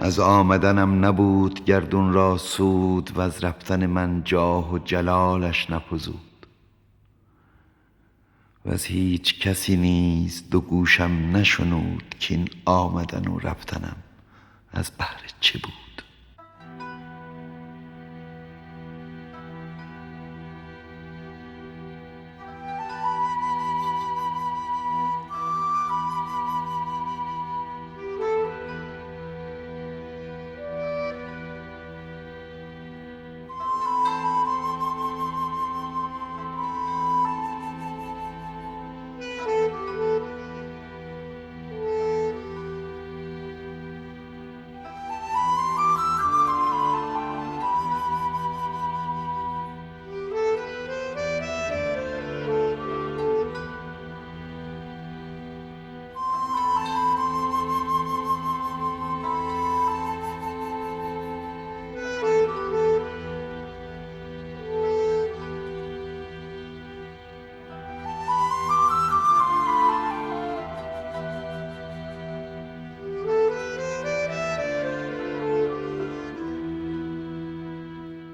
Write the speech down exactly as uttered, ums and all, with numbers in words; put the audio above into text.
از آمدنم نبود گردون را سود، و از رفتن من جاه و جلالش نفزود. و از هیچ کسی نیز دو گوشم نشنود، کاین آمدن و رفتنم از بهر چه بود.